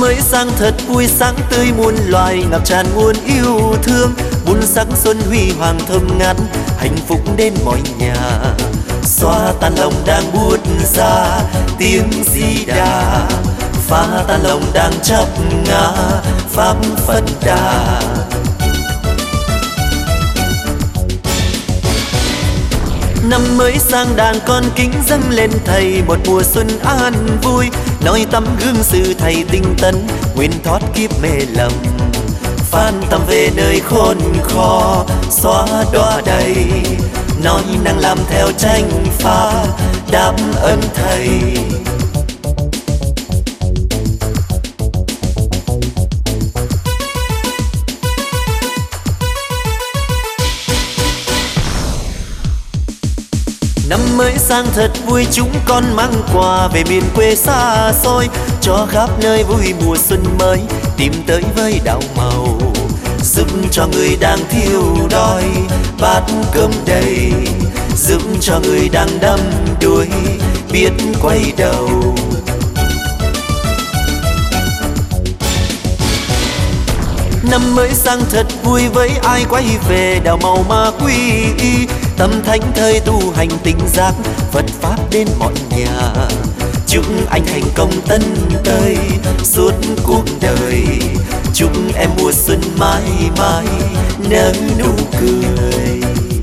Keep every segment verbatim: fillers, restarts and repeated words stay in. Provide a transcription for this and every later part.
mới sang thật vui, sáng tươi muôn loài, ngập tràn nguồn yêu thương. Muôn sắc xuân huy hoàng thơm ngát, hạnh phúc đến mọi nhà. Xóa tan lòng đang buốt ra, tiếng di đà phá tan lòng đang chấp ngã, pháp Phật Đà. Năm mới sang đàn con kính dâng lên thầy, một mùa xuân an vui, noi tấm gương sư thầy tinh tấn, nguyện thoát kiếp mê lầm. Phan tâm về nơi khôn khó, xóa đọa đầy, nói năng làm theo tranh phá, đáp ơn thầy. Năm mới sang thật vui, chúng con mang quà về miền quê xa xôi, cho khắp nơi vui mùa xuân mới tìm tới với đạo màu. Giúp cho người đang thiếu đói bát cơm đầy, giúp cho người đang đắm đuối biết quay đầu. Năm mới sang thật vui, với ai quay về đạo màu ma quy y, tâm thánh thời tu hành tinh giác, Phật pháp đến mọi nhà. Chúc anh thành công tân tới suốt cuộc đời, chúc em mùa xuân mãi mãi nở nụ cười.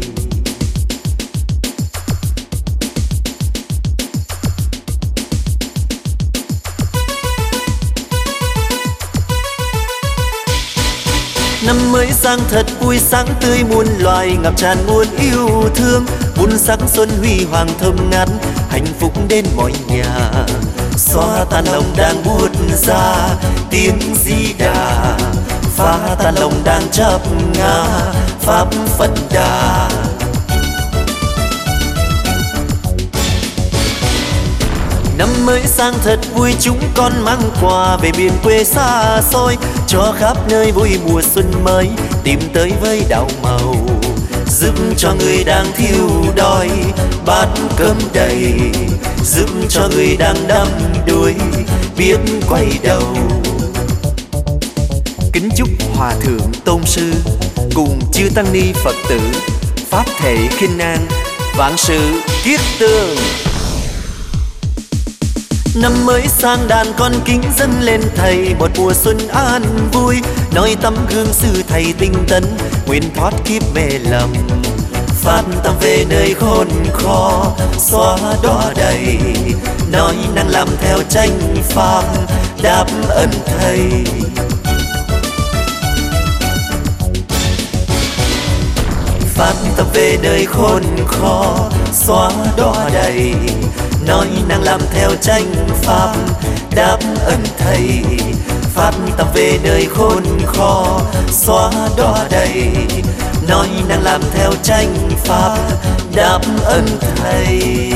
Năm mới sang thật vui, sáng tươi muôn loài, ngập tràn nguồn yêu thương. Muôn sắc xuân huy hoàng thơm ngát, hạnh phúc đến mọi nhà. Xóa tan lòng đang buốt ra, tiếng di đà phá tan lòng đang chấp ngã, pháp Phật Đà. Năm mới sang thật vui, chúng con mang quà về miền quê xa xôi, cho khắp nơi vui mùa xuân mới tìm tới với đạo màu. Giúp cho người đang thiếu đói bát cơm đầy, giúp cho người đang đắm đuối biết quay đầu. Kính chúc Hòa Thượng Tôn Sư cùng chư Tăng Ni Phật tử pháp thể khinh an, vạn sự kiết tường. Năm mới sang đàn con kính dâng lên thầy, một mùa xuân an vui, noi tấm gương sư thầy tinh tấn, nguyện thoát kiếp mê lầm. Phát tâm về nơi khôn khó, xóa đọa đầy, nói năng làm theo tranh pháp, đáp ơn thầy. Phát tâm về nơi khôn khó, xóa đọa đầy, nói năng làm theo tranh pháp, đáp ơn thầy. Phát tâm về nơi khôn khó, xóa đọa đầy, nói năng làm theo tranh pháp, đáp ơn thầy.